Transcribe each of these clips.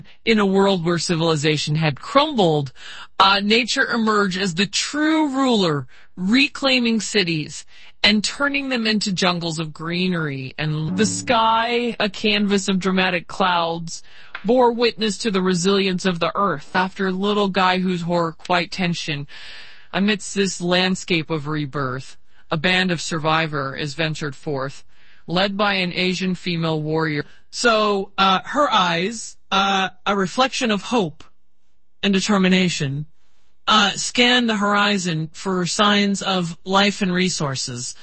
In a world where civilization had crumbled, nature emerged as the true ruler, reclaiming cities and turning them into jungles of greenery. And the sky, a canvas of dramatic clouds, bore witness to the resilience of the earth. After Little Guy Who's Horror Quite Tension, amidst this landscape of rebirth, a band of survivor is ventured forth, led by an Asian female warrior. So, her eyes, a reflection of hope and determination, scan the horizon for signs of life and resources.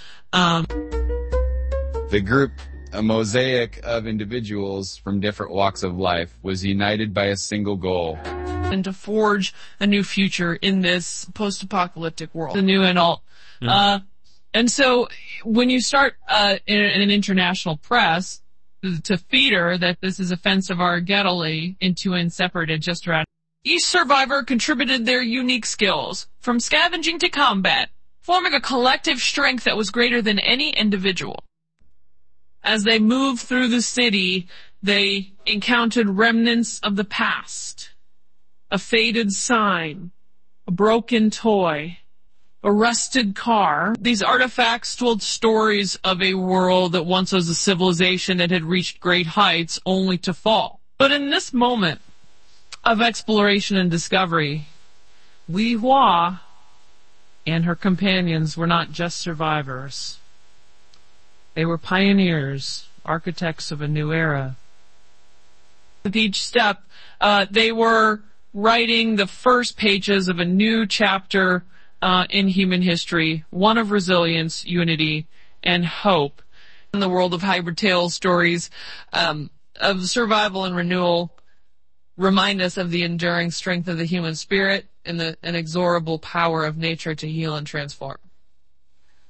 The group, a mosaic of individuals from different walks of life, was united by a single goal. And to forge a new future in this post-apocalyptic world. The new and all. Yeah. And so when you start in an international press to feeder that this is offensive argetally into and separated just around, each survivor contributed their unique skills, from scavenging to combat, forming a collective strength that was greater than any individual. As they moved through the city, they encountered remnants of the past, a faded sign, a broken toy, a rusted car. These artifacts told stories of a world that once was a civilization that had reached great heights only to fall. But in this moment of exploration and discovery, Li Hua and her companions were not just survivors. They were pioneers, architects of a new era. With each step, they were writing the first pages of a new chapter in human history, one of resilience, unity, and hope. In the world of hybrid tale stories of survival and renewal, remind us of the enduring strength of the human spirit and the inexorable power of nature to heal and transform.